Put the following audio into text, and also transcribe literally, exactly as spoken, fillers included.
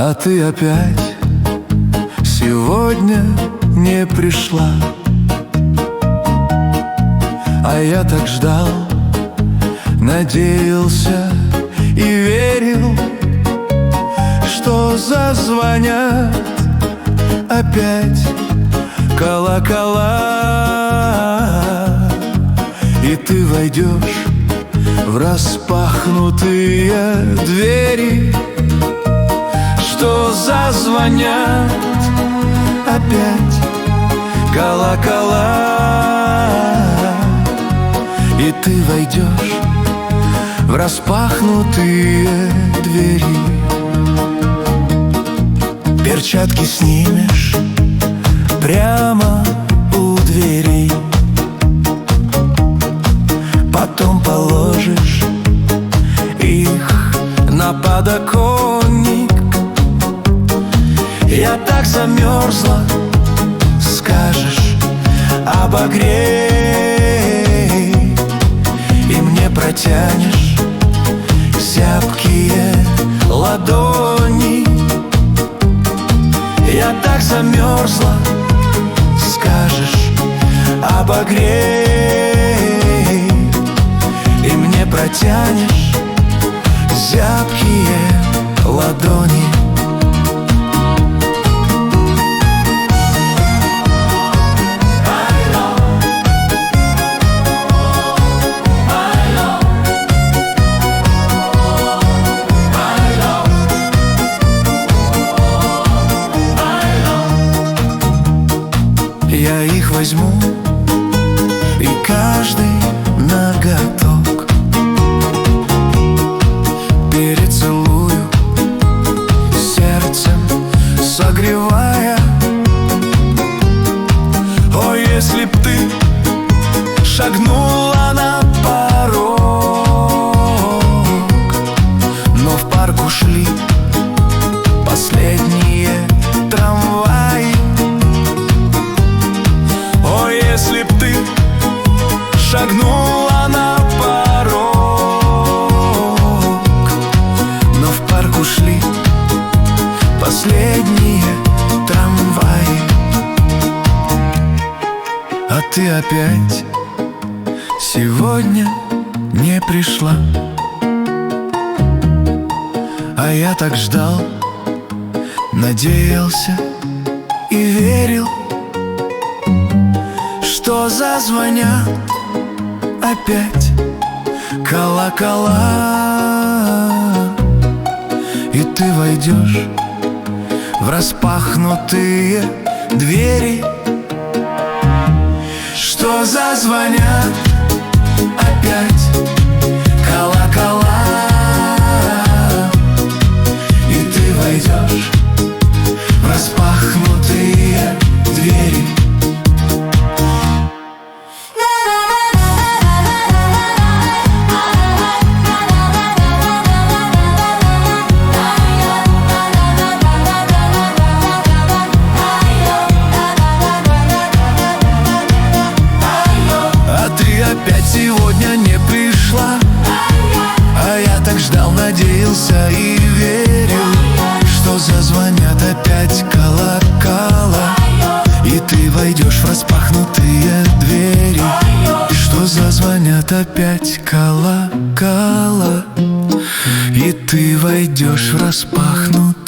А ты опять сегодня не пришла. А я так ждал, надеялся и верил, что зазвонят опять колокола, и ты войдешь в распахнутые двери, что зазвонят опять колокола, и ты войдешь в распахнутые двери. Перчатки снимешь прямо у дверей, потом положишь их на подоконник. Я так замерзла, скажешь, обогрей, и мне протянешь зябкие ладони. Я так замерзла, скажешь, обогрей, и мне протянешь зябкие ладони. Я их возьму, и каждый ноготок перецелую, сердцем согревая. О, если б ты шагнула на порог, но в парк ушли последние трамваи. Если б ты шагнула на порог, но в парк ушли последние трамваи. А ты опять сегодня не пришла. А я так ждал, надеялся и верил, что зазвонят опять колокола, и ты войдешь в распахнутые двери, что зазвонят опять колокола, и ты войдешь в распахнутые двери. Опять сегодня не пришла, а я так ждал, надеялся и верил, что зазвонят опять колокола, и ты войдешь в распахнутые двери, что зазвонят опять колокола, и ты войдешь в распахнутые